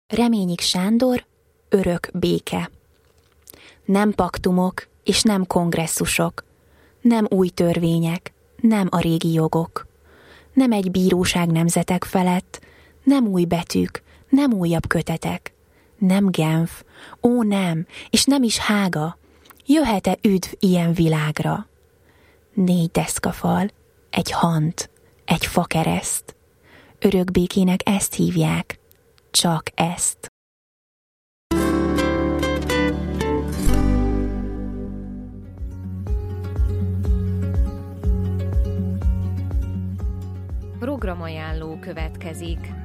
Reményik Sándor, örök béke. Nem paktumok és nem kongresszusok, nem új törvények, nem a régi jogok, nem egy bíróság nemzetek felett, nem új betűk, nem újabb kötetek, nem Genf, ó nem, és nem is Hága, jöhet-e üdv ilyen világra? 4 deszkafal, egy hant, egy fakereszt, örök békének ezt hívják, csak ezt. Programajánló következik.